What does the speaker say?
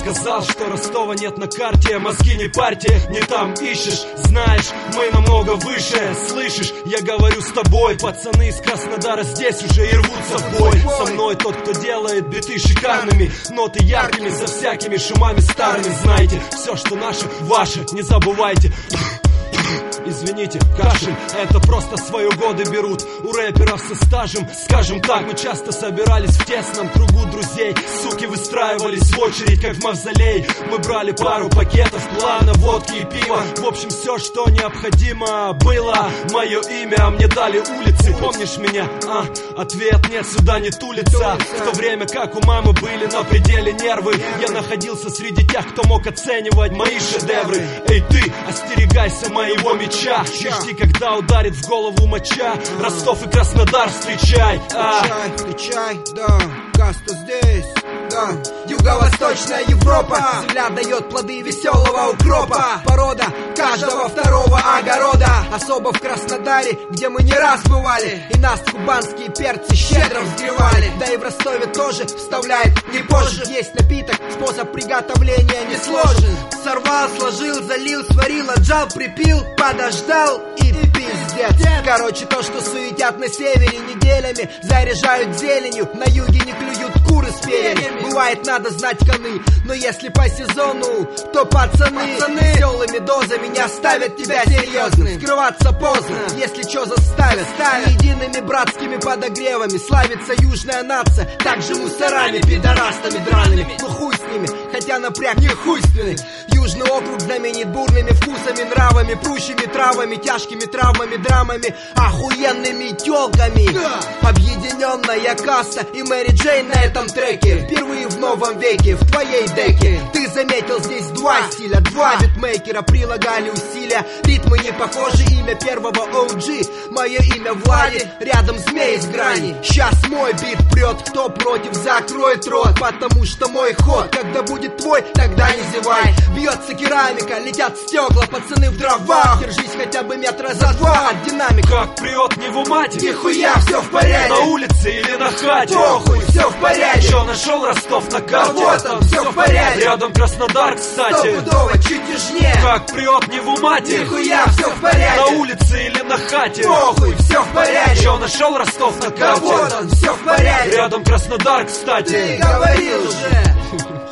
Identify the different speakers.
Speaker 1: сказал, что Ростова нет на карте. Мозги не парьте, не там ищешь. Знаешь, мы намного выше. Слышишь, я говорю с тобой. Пацаны из Краснодара здесь уже и рвутся в бой. Со мной тот, кто делает биты шикарными, ноты яркими, за всякими шумами старыми. Знаете, все, что наше, ваше, не забывайте. Извините, кашель, это просто свои годы берут у рэперов со стажем. Скажем так, мы часто собирались в тесном кругу друзей. Суки выстраивались в очередь, как в мавзолей. Мы брали пару пакетов плана, водки и пива. В общем, все, что необходимо было. Мое имя мне дали улицы. Помнишь меня? Ответ нет, сюда не улица. В то время как у мамы были на пределе нервы, я находился среди тех, кто мог оценивать мои шедевры. Эй ты, остерегайся моего меча. И жди, когда ударит в голову моча. Ростов и Краснодар встречай.
Speaker 2: Встречай, да, каста здесь, да. Юго-восточная Европа, земля дает плоды веселого укропа. Порода каждого второго огорода. Особо в Краснодаре, где мы не раз бывали, и нас кубанские перцы щедро взгревали. Да и в Ростове тоже вставляет не позже. Есть напиток, способ приготовления не сложен. Сорвал, сложил, залил, сварил, отжал, припил, подождал и пиздец. Короче, то, что суетят на севере неделями, заряжают зеленью, на юге не клюют куры с перьями. Бывает, надо знать коны, но если по сезону, то пацаны веселыми дозами не оставят тебя серьезным. Скрываться поздно, если чё заставят. Едиными братскими подогревами славится южная нация, также мусорами, пидорастами драными. Ну хуй с ними, хотя напряг не хуйственный. Южный округ знаменит бурными вкусами, нравами, прущими травами, тяжкими травмами, драмами, охуенными тёлками. Объединенная каста и Мэри Джейн на этом треке. Впервые в новом веке, в твоей деке. Ты заметил, здесь два стиля, два битмейкера прилагали усилия. Ритмы не похожи, имя первого OG, мое имя Влади, рядом змей с грани. Сейчас мой бит прет, кто против, закроет рот, потому что мой ход, когда будет твой, тогда не зевай. Бьется керамика, летят стекла, пацаны в дровах. Держись хотя бы метра за два от динамика.
Speaker 1: Как прет не в умате,
Speaker 2: нихуя, все в порядке.
Speaker 1: На улице или на хате,
Speaker 2: похуй, все в порядке.
Speaker 1: Чё нашел Ростов на карте?
Speaker 2: Вот там, все в порядке.
Speaker 1: Рядом Краснодар, кстати.
Speaker 2: Стопудово, чуть южнее.
Speaker 1: Как прет не в умате,
Speaker 2: нихуя, все в порядке.
Speaker 1: На улице или на хате,
Speaker 2: похуй, все в порядке.
Speaker 1: Чё нашел Ростов на карте?
Speaker 2: Вот он, все в порядке.
Speaker 1: Рядом Краснодар, кстати.
Speaker 2: Ты говорил уже.